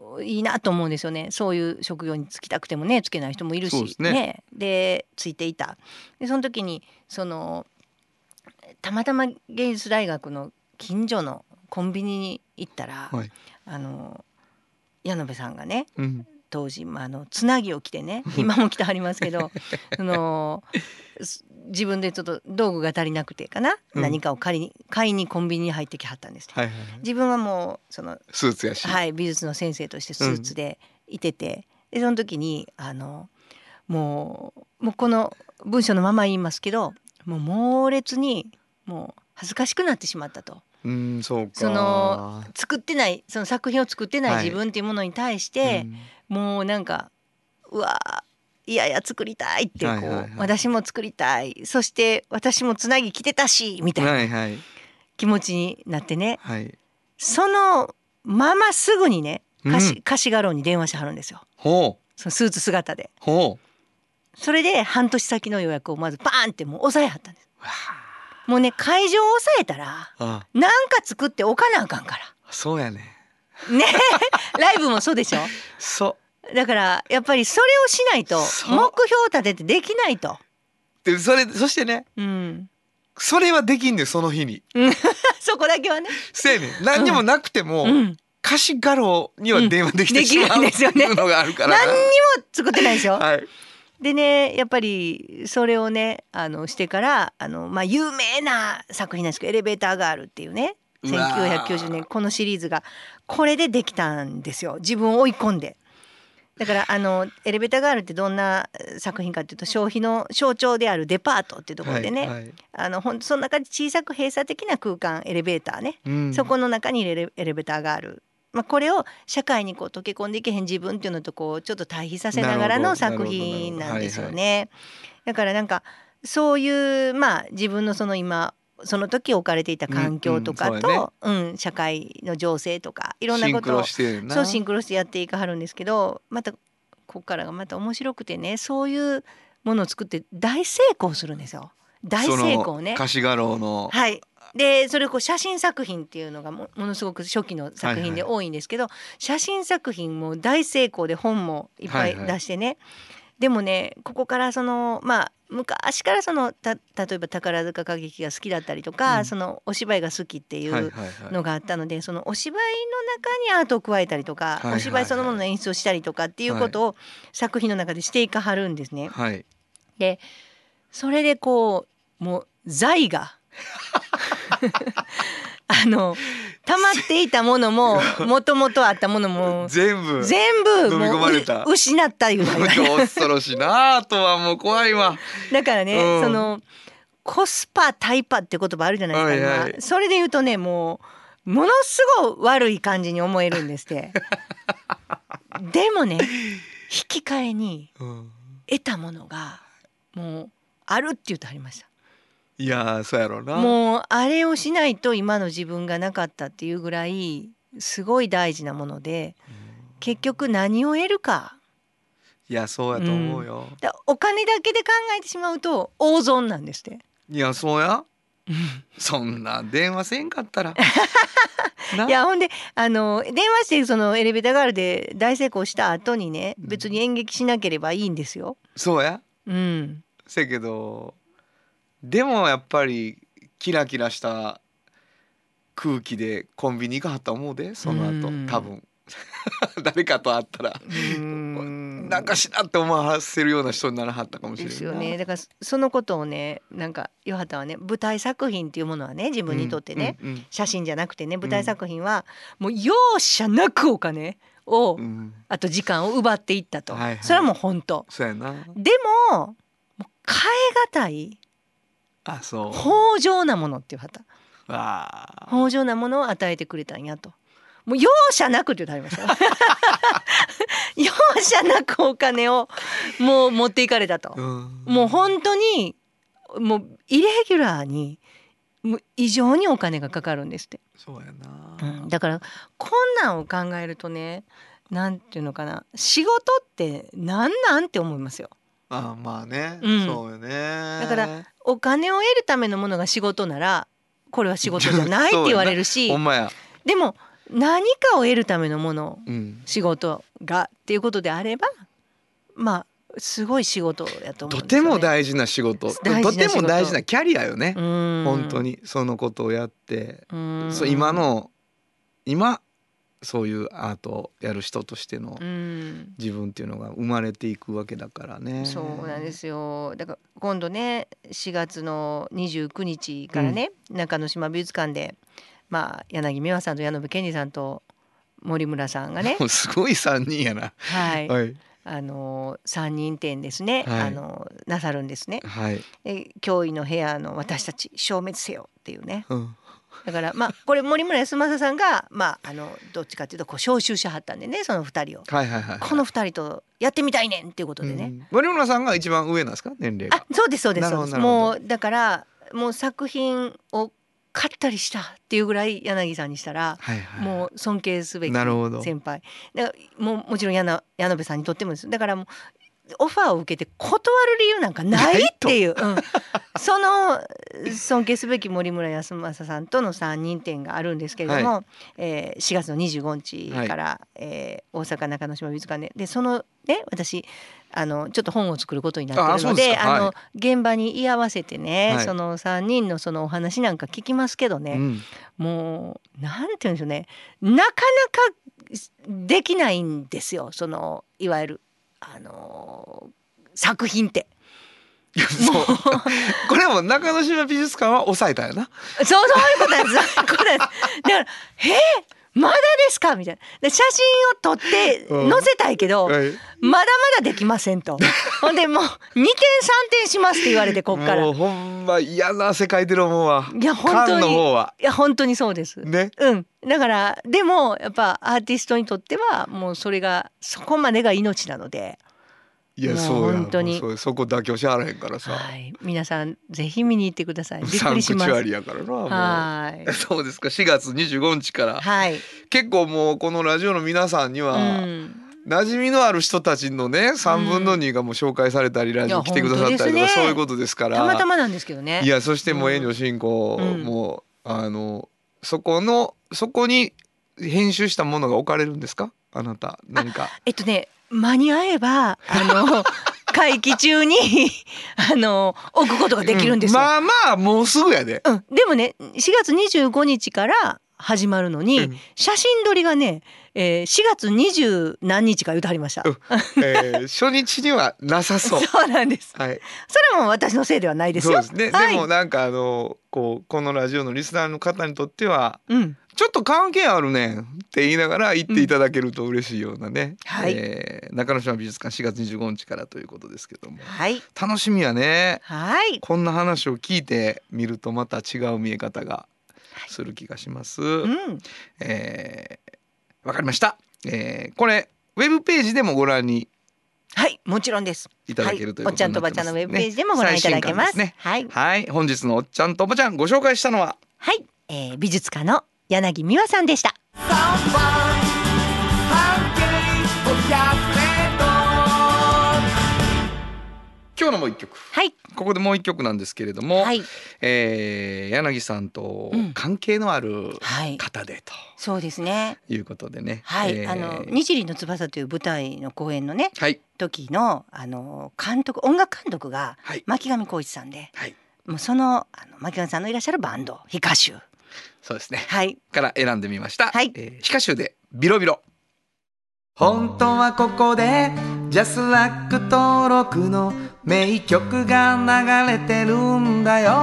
のいいなと思うんですよね。そういう職業に就きたくてもねつけない人もいるしそうですね。 ね。でついていた。でその時にそのたまたま芸術大学の近所のコンビニに行ったら、 はい、 あの矢野部さんがね、 うん、 当時、まあ、あのつなぎを着てね今も着てはりますけどその自分でちょっと道具が足りなくてかな、うん、何かを借りに買いにコンビニに入ってきはったんです、はいはいはい、自分はもうそのスーツやし、 はい、美術の先生としてスーツでいてて、うん、でその時にあのもう、もうこの文章のまま言いますけどもう猛烈にもう恥ずかしくなってしまったと。 うん、そうか。 その作ってないその作品を作ってない自分っていうものに対して、はい、うん、もうなんかうわいやいや作りたいってこう、はいはいはい、私も作りたいそして私もつなぎ着てたしみたいな気持ちになってね、はい、そのまますぐにね貸し、貸し画廊に電話してはるんですよ。ほうそのスーツ姿で。ほうそれで半年先の予約をまずパーンってもう抑えはったんです。もうね会場を抑えたらなんか作っておかなあかんから。 そうやね。 ねライブもそうでしょ。 そうだからやっぱりそれをしないと目標を立ててできないと。 でそれそしてね、うん、それはできんねんその日にそこだけはね。 せやねん何にもなくても、うん、貸し画廊には電話できてしまう、うん、できるんですよね、のがあるから何にも作ってないでしょ。はいでねやっぱりそれをねあのしてからあの、まあ、有名な作品なんですけどエレベーターガールっていうねせんきゅうひゃくきゅうじゅうねんこのシリーズがこれでできたんですよ。自分を追い込んで。だからあのエレベーターガールってどんな作品かっていうと消費の象徴であるデパートっていうところでね、はいはい、あのほんとその中で小さく閉鎖的な空間エレベーターね、うん、そこの中にエレ、エレベーターがある。まあ、これを社会にこう溶け込んでいけへん自分っていうのとこうちょっと対比させながらの作品なんですよね。だからなんかそういうまあ自分のその今その時置かれていた環境とかと、うんうんうん、社会の情勢とかいろんなことをシンクロしてるな。そうシンクロしてやっていかはるんですけどまたここからがまた面白くてねそういうものを作って大成功するんですよ。大成功ね。 貸し画廊のはいでそれをこう写真作品っていうのが も, ものすごく初期の作品で多いんですけど、はいはい、写真作品も大成功で本もいっぱい出してね、はいはい、でもねここからそのまあ昔からそのた例えば宝塚歌劇が好きだったりとか、うん、そのお芝居が好きっていうのがあったので、はいはいはい、そのお芝居の中にアートを加えたりとか、はいはいはい、お芝居そのものの演出をしたりとかっていうことを作品の中でしていかはるんですね、はい、でそれでこうもう財があの溜まっていたものももともとあったものも全部全部もう失ったいうのが恐ろしいな。あとはもう怖いわ。 だからね、うん、そのコスパタイパって言葉あるじゃないですか、はいはい、今それで言うとねもうものすごい悪い感じに思えるんですってでもね引き換えに得たものがもうあるって言ってはりました。 いやそうやろうな。 もうあれをしないと今の自分がなかったっていうぐらいすごい大事なもので、結局何を得るか。 いやそうやと思うよ、 うん、だお金だけで考えてしまうと大損なんですって。 いやそうやそんな電話せんかったらいやほんであの電話してそのエレベーターガールで大成功した後にね別に演劇しなければいいんですよ。 そうやうんせやけどでもやっぱりキラキラした空気でコンビニ行かはった思うでその後多分誰かと会ったらなんかしなって思わせるような人にならはったかもしれないですよね。 だからそのことをねなんかヨハタはね舞台作品っていうものはね自分にとってね、うんうんうん、写真じゃなくてね舞台作品はもう容赦なくお金を、うん、あと時間を奪っていったと、はいはい、それはもう本当そうやな。 でも、もう変え難いあそう豊穣なものっていう旗あ豊穣なものを与えてくれたんやと。もう容赦なくって言ってありました容赦なくお金をもう持っていかれたと、うん、もう本当にもうイレギュラーにもう異常にお金がかかるんですって。 そうやな、 うん、だからこんなんを考えるとねなんていうのかな仕事ってなんなんって思いますよ。 あまあね、うん、そうよね。 だからお金を得るためのものが仕事ならこれは仕事じゃないって言われるしほんまや。 でも何かを得るためのもの、 うん、 仕事がっていうことであればまあすごい仕事やと思うんですよね。 とても大事な仕事、 大事な仕事、 とても大事なキャリアよね。 うん本当にそのことをやって、 うん、 そう今の今そういうアートをやる人としての自分っていうのが生まれていくわけだからね。 そうなんですよ。だから今度ねしがつのにじゅうくにちからね、うん、中之島美術館で、まあ、柳美和さんと矢野部健二さんと森村さんがねすごいさんにんやな、 はい、 はい、 あのさんにん展ですね、はい、あのなさるんですね、 はい、 驚異の部屋の私たち消滅せよっていうね、 うん、 だからまあこれ森村康政さんがまああのどっちかっていうとこう招集者はったんでねそのふたりを、 はいはいはいはい、 このふたりとやってみたいねんっていうことでね、うん、 森村さんが一番上なんですか年齢が。 あそうですそうですそうです。もうだからもう作品を買ったりしたっていうぐらい柳さんにしたら、はいはい、もう尊敬すべき先輩だからもうもちろん矢野部さんにとってもですだからもうオファーを受けて断る理由なんかないっていう、うん、その尊敬すべき森村康政さんとのさんにん展があるんですけれども、はいえー、しがつのにじゅうごにちから、はいえー、大阪中之島美術館で、でそのね私あのちょっと本を作ることになっているので、ああの、はい、現場に居合わせてね、はい、そのさんにんのそのお話なんか聞きますけどね、うん、もうなんて言うんでしょうね、なかなかできないんですよ、そのいわゆるあのー、作品って。 そうこれも中之島美術館は抑えたよな。 そうそういうことなんです。だからえー、まだですかみたいな。写真を撮って載せたいけど、うんはい、まだまだできませんと。ほんでもうにてんさんてんしますって言われて、こっからもうほんま嫌な汗かいてる思うわ。 いや本当にの方はいや本当にそうですね。 うんだからでもやっぱアーティストにとってはもうそれがそこまでが命なので。 いやそうや本当にそうそこ妥協しはらへんからさ、 はい、皆さんぜひ見に行ってください。びっくりします。サンクチュアリやからな。はいそうですか。しがつにじゅうごにちから、はい、結構もうこのラジオの皆さんには、うん、馴染みのある人たちのねさんぶんのにがもう紹介されたり、うん、ラジオ来てくださったりとか、ね、そういうことですからたまたまなんですけどね。 いやそしてもう遠慮進行、うん、もうあのそこのそこに編集したものが置かれるんですかあなた何か。 えっとね間に合えばあの会期中にあの置くことができるんですよ、 うん、まあまあもうすぐやで、 うん、でもねしがつにじゅうごにちから始まるのに、うん、写真撮りがね、えー、しがつにじゅうなんにちか言うてはりました、うんえー、初日にはなさそうそうなんです、 はい、 それも私のせいではないですよ。 そうですね、 はい、 でもなんかあのこうこのラジオのリスナーの方にとっては、 うんちょっと関係あるねんって言いながら行っていただけると嬉しいようなね、うんはいえー、中之島美術館しがつにじゅうごにちからということですけども、 はい、 楽しみやね、 はい、 こんな話を聞いてみるとまた違う見え方がする気がします、はいうんえー、わかりました、えー、これウェブページでもご覧にはいもちろんですいただけるということになってます、ね、 おっちゃんとおばちゃんのウェブページでもご覧いただけます、 ねはい、 はい、本日のおっちゃんとおばちゃんご紹介したのははい、えー、美術家の柳美和さんでした。 今日のもう一曲、 はい、 ここでもう一曲なんですけれども、はいえー、柳さんと関係のある方でと、うんはい、 そうですねいうことでね、 はいえー、あの日輪の翼という舞台の公演のね、はい、時のあの監督音楽監督が巻上浩一さんで、はい、もうそのあの巻上さんのいらっしゃるバンドヒカシュそうですね、 はい、 から選んでみました、 はいえー、ヒカシュでビロビロ。 本当はここでジャスラック登録の名曲が流れてるんだよ。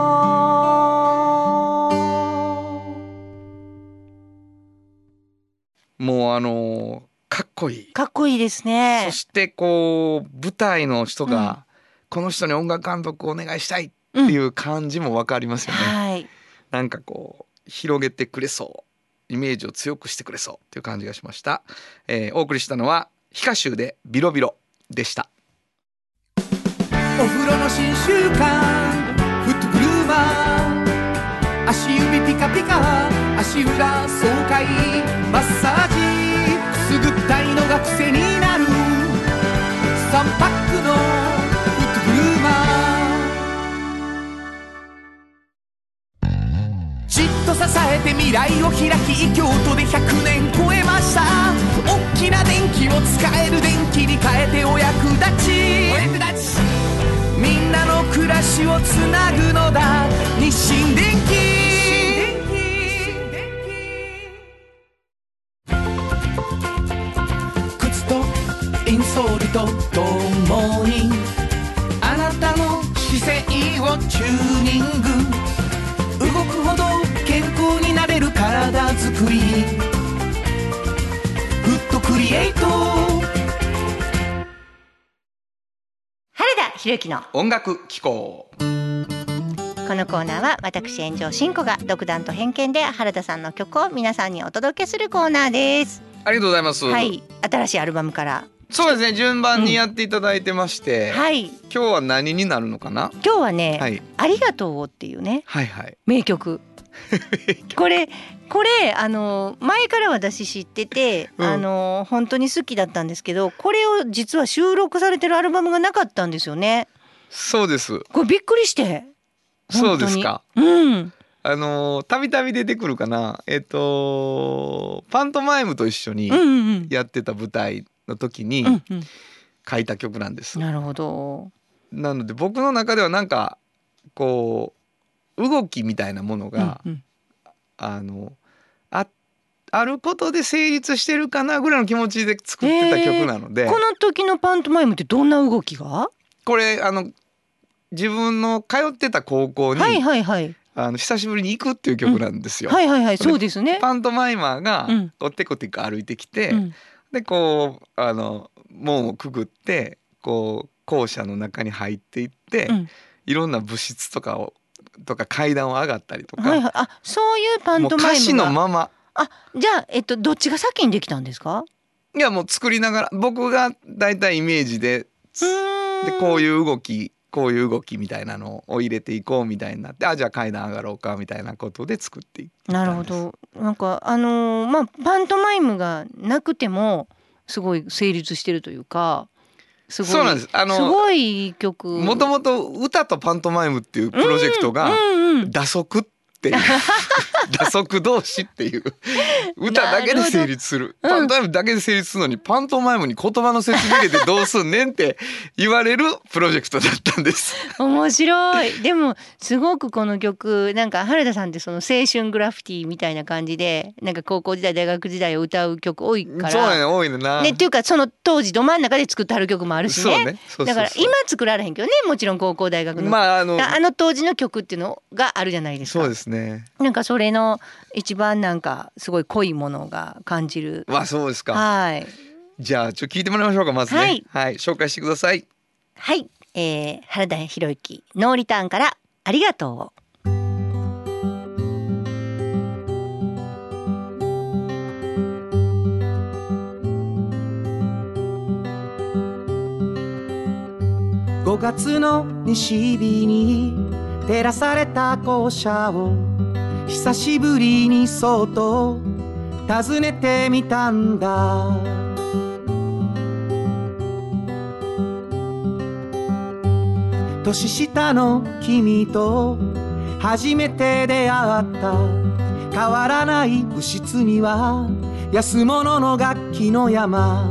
もうあのー、かっこいいかっこいいですね。 そしてこう舞台の人が、うん、この人に音楽監督お願いしたいっていう感じも分かりますよね、 うんはい、 なんかこう広げてくれそうイメージを強くしてくれそうっていう感じがしました、えー、お送りしたのはヒカシュでビロビロでした。 お風呂の新習慣フットグルーマー足指ピカピカ足裏爽快マッサージくすぐったいのが癖になるさんパックのフットグルーマーじっと支ええて未来を開き京都でひゃくねん超えました。大きな電気を使える電気に変えてお役立ち、お役立ちみんなの暮らしをつなぐのだ日清電気。靴とインソールとともにあなたの姿勢をチューニング、動くほど健康になれる体づくり、フットクリエイト。 原田博之の音楽機構。 このコーナーは私炎上真子が独断と偏見で原田さんの曲を皆さんにお届けするコーナーです。 ありがとうございます。 はい、新しいアルバムから。 そうですね、順番にやっていただいてまして、うん、はい、今日は何になるのかな。 今日はね、はい、ありがとうっていうね、 はいはい、 名曲これこれあの前から私知ってて、うん、あの本当に好きだったんですけど、これを実は収録されてるアルバムがなかったんですよね。 そうです。 これびっくりして。 そうですか。 うん。 あのたびたび出てくるかな、えっとパントマイムと一緒にやってた舞台の時に書いた曲なんです。 うんうん、なるほど。 なので僕の中ではなんかこう動きみたいなものが、うんうん、あの あ, あることで成立してるかなぐらいの気持ちで作ってた曲なので、 えー、この時のパントマイムってどんな動きが？ これあの自分の通ってた高校に、 はいはいはい、 あの久しぶりに行くっていう曲なんですよ。 うん、はいはいはい、そうですね。 パントマイマーがこうテコテコ歩いてきて、うん、でこうあの門をくぐってこう校舎の中に入っていって、うん、いろんな部室とかをとか階段を上がったりとか、 はいはい、あ、そういうパントマイムがもう歌詞のまま。 あ、じゃあ、えっと、どっちが先にできたんですか？ いやもう作りながら僕がだいたいイメージで、でこういう動きこういう動きみたいなのを入れていこうみたいになって、あ、じゃあ階段上がろうかみたいなことで作っていったんです。 なるほど。なんかあのー、まあパントマイムがなくてもすごい成立してるというか、すごい、 そうなんです。あのすごい曲。 もともと歌とパントマイムっていうプロジェクトが打足っていう打足同士っていう歌だけで成立する、パントマイムだけで成立するのに、パントマイムに言葉の説明入れてどうすんねんって言われるプロジェクトだったんです。 面白い。でもすごくこの曲、なんか原田さんってその青春グラフィティみたいな感じで、なんか高校時代大学時代を歌う曲多いから。 そうやね、多いねな。 ね、っていうかその当時ど真ん中で作ってはる曲もあるしね。 そうね、そうそうそう。 だから今作られへんけどね、もちろん高校大学の、まあ、あのあの当時の曲っていうのがあるじゃないですか。 そうですね。 なんかそれの一番なんかすごい濃いものが感じる。 わ、そうですか。 はい。 じゃあちょっと聞いてもらいましょうか、まずね。はい、はい、紹介してください。 はい、えー、原田博之ノーリターンからありがとう。 ごがつの西日に照らされた校舎を久しぶりにそっと訪ねてみたんだ。年下の君と初めて出会った変わらない部室には安物の楽器の山。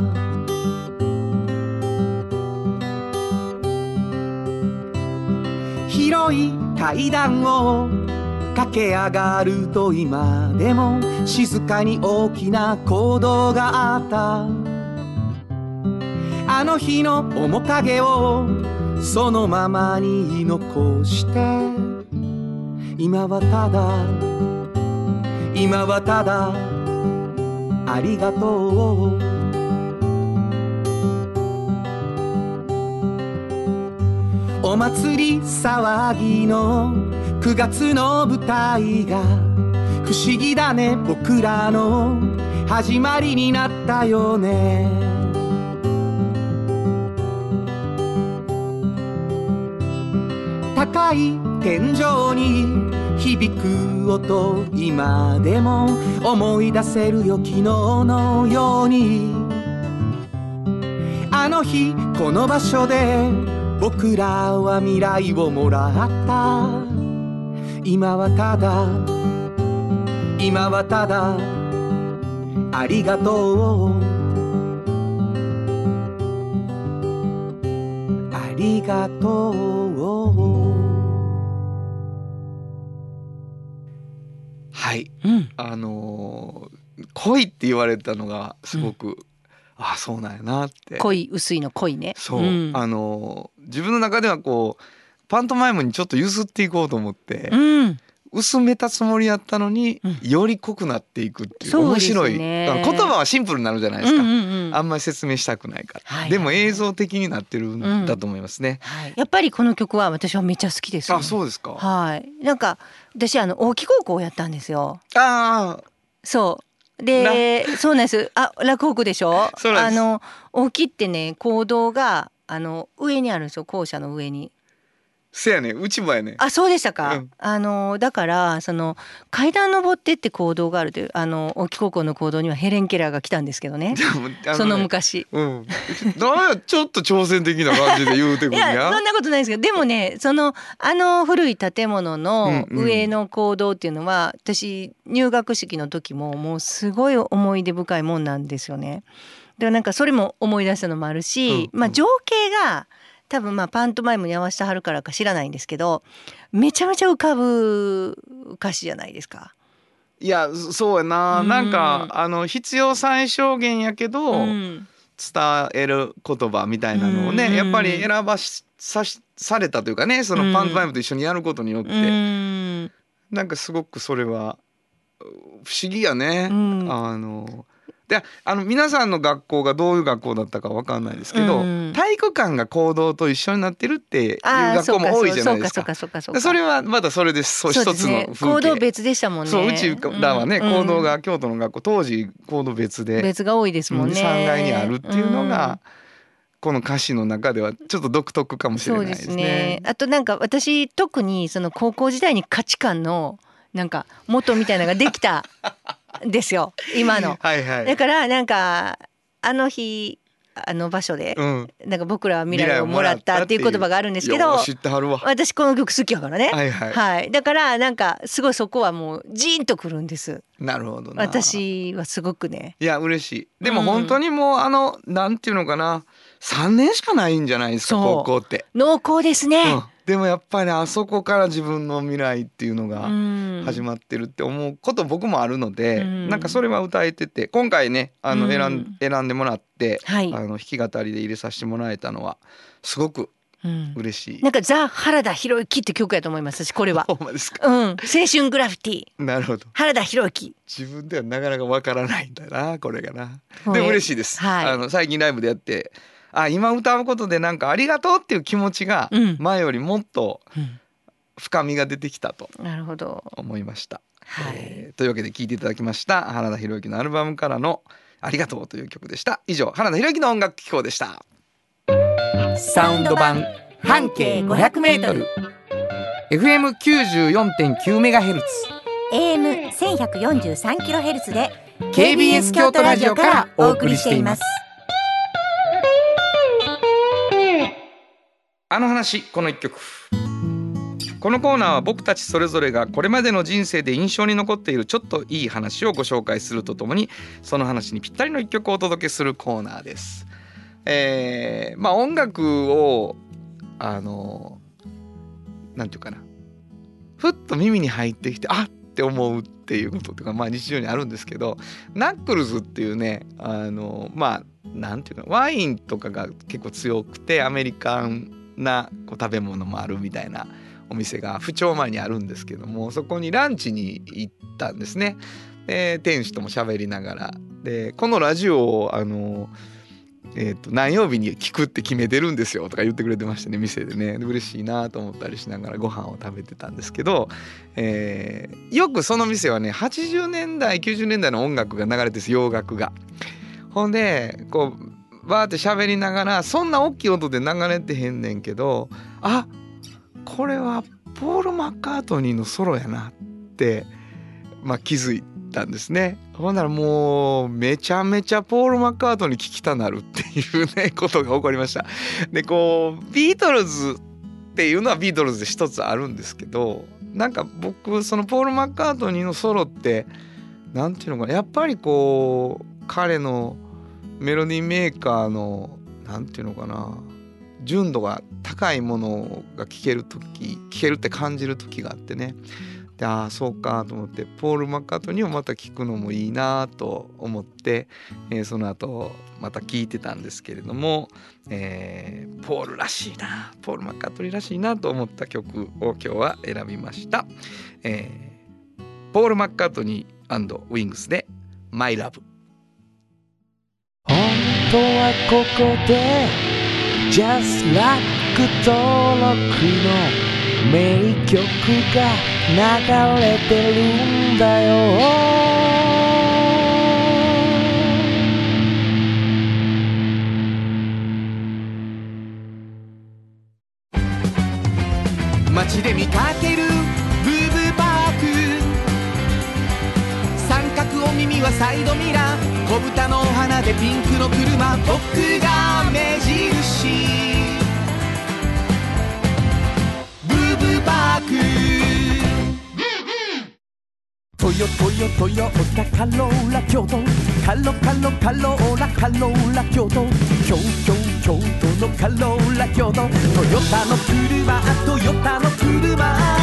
広い階段を駆け上がると今でも静かに大きな行動があった。あの日の面影をそのままに残して、今はただ今はただありがとう。お祭り騒ぎのくがつの舞台が不思議だね、僕らの始まりになったよね。高い天井に響く音、今でも思い出せるよ、昨日のように。あの日この場所で僕らは未来をもらった。今はただ今はただありがとう、ありがとう。 はい、 うん、 あのー、恋って言われたのがすごく、うん、ああそうなんやなって。 恋薄いの恋ね。 そう、 うん、 あのー、自分の中ではこうパントマイムにちょっと譲っていこうと思って、 うん、 薄めたつもりやったのに、うん、より濃くなっていくっていう面白い、ね、言葉はシンプルになるじゃないですか、うんうんうん、あんまり説明したくないから、はいはい、でも映像的になってるんだと思いますね、 うんはい、やっぱりこの曲は私はめっちゃ好きです、ね、 あ、そうですか。 はい、なんか私あの大木高校をやったんですよ。 ああ、 そうで、そうなんです。あ、落北でしょ。 そうなんです。 あの大木ってね、講堂があの上にあるんですよ、校舎の上に。 せやね、うちもやね。 あ、そうでしたか、うん、あのだからその階段登ってって講堂があるという、あの大木高校の講堂にはヘレン・ケラーが来たんですけどねのね、 その昔、 うん、なんやちょっと挑戦的な感じで言うてくるんやいやそんなことないですけど、でもね、そのあの古い建物の上の講堂っていうのは、うんうん、私入学式の時ももうすごい思い出深いもんなんですよね。でもなんかそれも思い出したのもあるし、うんうん、まあ情景が多分まあパントマイムに合わせてはるからか知らないんですけど、めちゃめちゃ浮かぶ歌詞じゃないですか。 いやそうやな、うん、なんかあの必要最小限やけど、うん、伝える言葉みたいなのをね、うん、やっぱり選ばし さ, されたというかね、そのパントマイムと一緒にやることによって、うん、なんかすごくそれは不思議やね、うん、あのであの皆さんの学校がどういう学校だったか分かんないですけど、うん、体育館が講堂と一緒になってるっていう学校も多いじゃないですか。それはまだそれで一つの風景。 講堂別でしたもんね。 そう、うちらはね、うん、講堂が京都の学校当時講堂別で別が多いですもんね。 さんがいにあるっていうのが、うん、この歌詞の中ではちょっと独特かもしれないですね。そうですね。 あとなんか私特にその高校時代に価値観のなんか元みたいなのができたですよ今のはい、はい、 だからなんかあの日あの場所で、うん、なんか僕らは未来をもらったっていう言葉があるんですけど、 知ってはるわ。 私この曲好きやからね、 はいはいはい、だからなんかすごいそこはもうジーンとくるんです。 なるほどな。 私はすごくね、 いや嬉しい。でも本当にもう、うん、あのなんていうのかな、さんねんしかないんじゃないですか高校って。 濃厚ですね、 うん、でもやっぱりあそこから自分の未来っていうのが始まってるって思うこと僕もあるので、うん、なんかそれは歌えてて、今回ねあの選ん、うん、選んでもらって、はい、あの弾き語りで入れさせてもらえたのはすごく嬉しい、うん、 なんかザ・原田裕之って曲やと思いますし、これはほんまですか、 うん、青春グラフィティ。 なるほど。 原田裕之、 自分ではなかなかわからないんだなこれがな。でも嬉しいです、はい、あの最近ライブでやって、あ今歌うことでなんかありがとうっていう気持ちが前よりもっと深みが出てきたと思いました、うん、はいえー、というわけで聴いていただきました原田裕之のアルバムからのありがとうという曲でした。以上原田裕之の音楽機構でした。 サウンド版半径 ごひゃくメートルエフエムきゅうじゅうよんてんきゅうメガヘルツエーエムせんひゃくよんじゅうさんキロヘルツ でケービーエス 京都ラジオからお送りしています。 あの話この一曲。このコーナーは僕たちそれぞれがこれまでの人生で印象に残っているちょっといい話をご紹介するとともに、その話にぴったりの一曲をお届けするコーナーです。えー、まあ音楽をあのなんていうかな、ふっと耳に入ってきてあって思うっていうこととか、まあ日常にあるんですけど、ナックルズっていうね、あのまあなんていうかワインとかが結構強くてアメリカンなこう食べ物もあるみたいなお店が府庁前にあるんですけども、そこにランチに行ったんですね。で店主とも喋りながら、でこのラジオをあのえー、と何曜日に聞くって決めてるんですよとか言ってくれてましてね、店でね。で嬉しいなと思ったりしながらご飯を食べてたんですけど、えー、よくその店はねはちじゅうねんだいきゅうじゅうねんだいの音楽が流れてる、洋楽が。ほんでこうバーって喋りながら、そんな大きい音で流れてへんねんけど、あこれはポール・マッカートニーのソロやなって、まあ、気づいたんですね。ほんならもうめちゃめちゃポール・マッカートニー聴きたなるっていうねことが起こりました。でこうビートルズっていうのはビートルズで一つあるんですけど、 なんか僕そのポール・マッカートニーのソロってなんていうのかな、やっぱりこう彼のメロディーメーカーのなんていうのかな、純度が高いものが聴ける時聴けるって感じる時があってね。で、ああそうかと思って、ポール・マッカートニーをまた聴くのもいいなと思って、えー、その後また聴いてたんですけれども、えー、ポールらしいな、ポール・マッカートニーらしいなと思った曲を今日は選びました。えー、ポール・マッカートニー&ウィングスでマイラブ。 本当はここで Just Like 登録の名曲が流れてるんだよ。 街で見かけるブーブーパーク、三角お耳はサイドミラー、小豚のお花でピンクの車、僕が目印ブーブーパーク。トヨトヨトヨタカローラ京都、カロカロカローラカローラ京都、京京京都のカローラ京都、トヨタの車トヨタの車、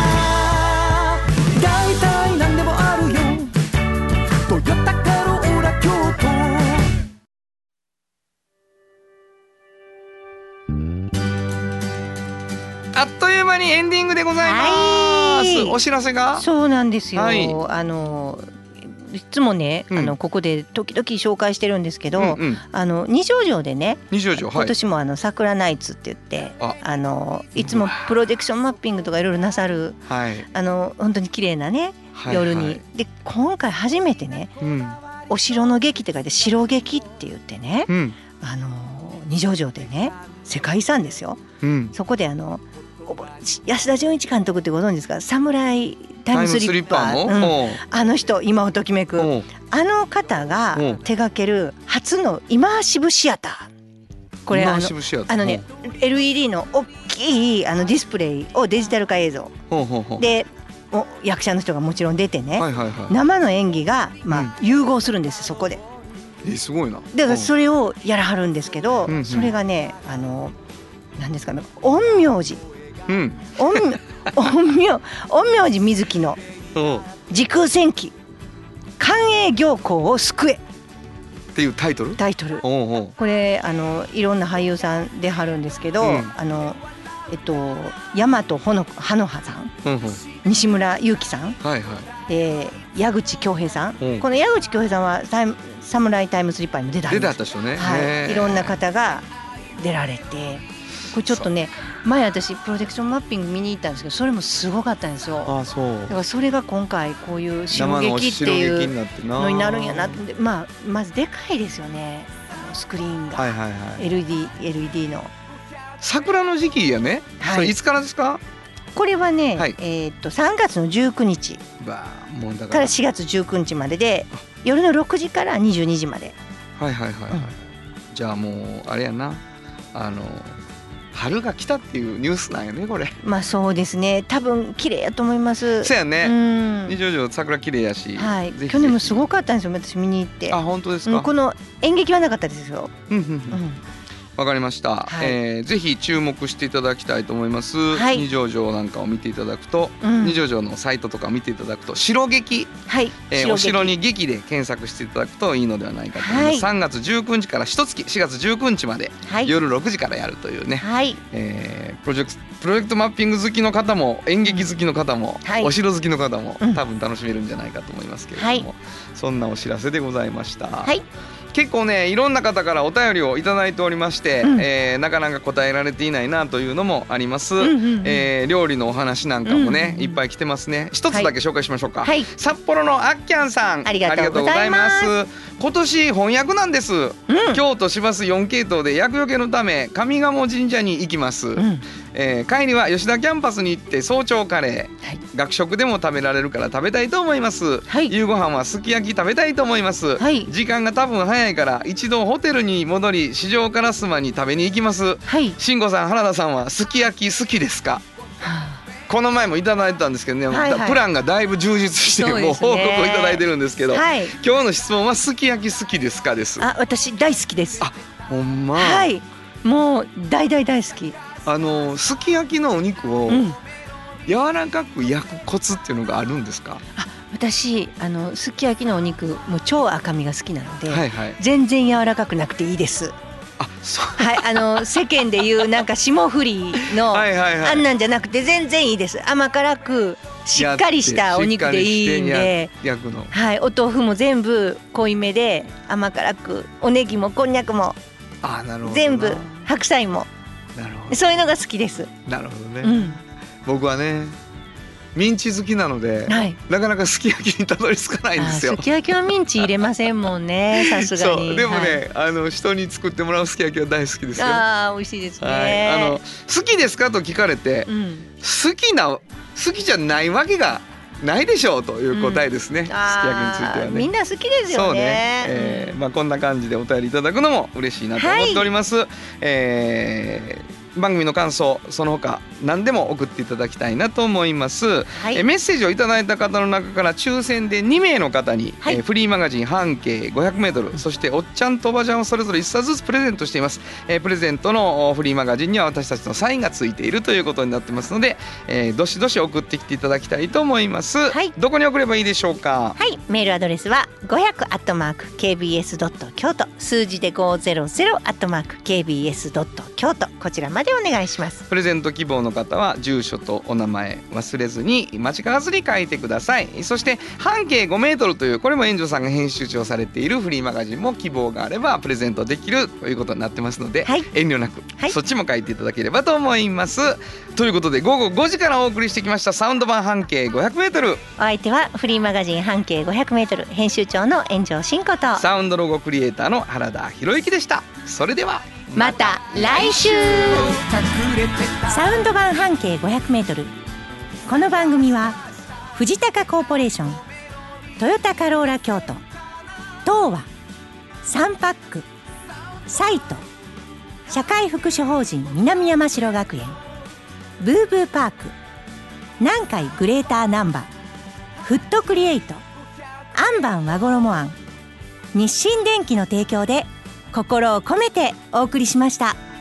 だいたいなんでもあるよ、トヨタカローラ京都。 あっという間にエンディングでございます、はい、お知らせがそうなんですよ、 はい、 あのいつもね、うん、あのここで時々紹介してるんですけど、うんうん、あの二条城でね、 二条城、はい、 今年もあの桜ナイツって言ってああのいつもプロジェクションマッピングとかいろいろなさる、はい、あの本当に綺麗なね、はいはい、夜にで今回初めてね、うん、お城の劇って書いて城劇って言ってね、うん、あの二条城でね世界遺産ですよ、うん、そこであの安田純一監督ってご存知ですか、サムライタイムスリッパー、うん、あの人今をときめくあの方が手掛ける初のイマーシブシアター、これあの、あのね エルイーディー の大きいあのディスプレイをデジタル化映像で役者の人がもちろん出てね、はいはいはい、生の演技が、まあうん、融合するんですよそこで。 えすごいな。 だからそれをやらはるんですけど、うんうん、それがねあの何ですかね、陰陽師、うん、陰陰陽陰陽師水木の時空戦記寛永行幸を救えっていうタイトルタイトルおうおうこれあのいろんな俳優さん出はるんですけど、うん、あのえっと大和ほのはのはさん、うんうん、西村祐樹さん、はいはい、で矢口恭平さん、うん、この矢口恭平さんはタイムサムライタイムスリッパーにも出たんです。 出たった人ね、 はい、いろんな方が出られて、これちょっとね前私プロジェクションマッピング見に行ったんですけどそれもすごかったんですよ。ああそうだからそれが今回こういう白劇っていうのになるんやなって、まあ、まずでかいですよねスクリーンが、はいはいはい、エルイーディー、エルイーディー の桜の時期やね、はい、それいつからですか？ これはね、はい、えー、っとさんがつのじゅうくにちもうだからからしがつじゅうくにちまでで夜のろくじからにじゅうにじまで。 はいはいはい、はい、うん、じゃあもうあれやな、あの春が来たっていうニュースなんやねこれ。 まあそうですね、多分綺麗やと思います。 そうやね、うん、二条城桜綺麗やし、 はい、ぜひぜひ去年もすごかったんですよ私見に行って。 あ本当ですか、うん、 この演劇はなかったですよ。うんうんうん、 わかりました、はい、えー、ぜひ注目していただきたいと思います、はい、二条城なんかを見ていただくと、うん、二条城のサイトとか見ていただくと城劇、はい、えー、お城に劇で検索していただくといいのではないかと思います、はい、さんがつじゅうくにちから一月しがつじゅうくにちまで、はい、夜ろくじからやるというね、はい、えー、プロジェクトプロジェクトマッピング好きの方も演劇好きの方も、はい、お城好きの方も、うん、多分楽しめるんじゃないかと思いますけれども、はい、そんなお知らせでございました、はい、結構ねいろんな方からお便りをいただいておりまして、うん、えー、なかなか答えられていないなというのもあります、うんうんうん、えー、料理のお話なんかもね、うんうん、いっぱい来てますね。一つだけ紹介しましょうか、はい、札幌のあっきゃんさん、 ありがとうございます。 今年翻訳なんです、うん、京都市バスよん系統で厄除けのため上賀茂神社に行きます、うん、えー、帰りは吉田キャンパスに行って早朝カレー、はい、学食でも食べられるから食べたいと思います、はい、夕ご飯はすき焼き食べたいと思います、はい、時間が多分早いから一度ホテルに戻り四条烏丸に食べに行きます、はい、慎吾さん原田さんはすき焼き好きですか？はあ、 この前もいただいたんですけどね、 はいはい、 プランがだいぶ充実して、ね、もう報告をいただいてるんですけど、はい、今日の質問はすき焼き好きですかです。 あ、私大好きです。 あ、ほんま。 はい、もう大大大好き。 あのすき焼きのお肉を柔らかく焼くコツっていうのがあるんですか？ あ、私あのすき焼きのお肉もう超赤身が好きなので、 はいはい、 全然柔らかくなくていいです。 あ、そう、 はい、あの世間でいうなんか霜降りのはいはい、はい、あんなんじゃなくて全然いいです。甘辛くしっかりしたお肉でいいんで、 焼くの、 はい、お豆腐も全部濃いめで甘辛く、おネギもこんにゃくもあ、なるほど、 全部白菜も、なるほど、そういうのが好きです。 なるほどね、 うん、 僕はねミンチ好きなので、はい、なかなかすき焼きにたどり着かないんですよ。 すき焼きはミンチ入れませんもんね、さすがに。 そうでもね、 はい、 あの人に作ってもらうすき焼きは大好きですよ。 あ、美味しいですね、はい、 あの好きですかと聞かれて、うん、好きな好きじゃないわけがないでしょうという答えですね、うん、すき焼きについてはね。 みんな好きですよね。 そうね、えーまあ、こんな感じでお便りいただくのも嬉しいなと思っております、はい、えー番組の感想その他何でも送っていただきたいなと思います、はい、えメッセージをいただいた方の中から抽選でにめいの方に、はい、えフリーマガジン半径 ごひゃくメートル、そしておっちゃんとおばちゃんをそれぞれいっさつずつプレゼントしています、えプレゼントのフリーマガジンには私たちのサインがついているということになってますので、えー、どしどし送ってきていただきたいと思います、はい、どこに送ればいいでしょうか？ はい、メールアドレスはごひゃくアットマーク ケービーエスドットキョウト、数字でごひゃくアットマーク ケービーエスドットキョウト、こちらまでお願いします。 プレゼント希望の方は住所とお名前忘れずに間違わずに書いてください。そして半径ごメートルというこれも園長さんが編集長されているフリーマガジンも希望があればプレゼントできるということになってますので、はい、遠慮なく、はい、そっちも書いていただければと思います。ということでごごごじからお送りしてきましたサウンド版半径ごひゃくメートル、お相手はフリーマガジン半径ごひゃくメートル編集長の園長真子とサウンドロゴクリエイターの原田博之でした。それではまた来週。サウンド版半径ごひゃくメートル、この番組は藤高コーポレーション、トヨタカローラ京都、東和、サンパック、サイト、社会福祉法人南山城学園、ブーブーパーク、南海グレーターナンバー、フットクリエイト、アンバン和衣あん、日清電機の提供で心を込めてお送りしました。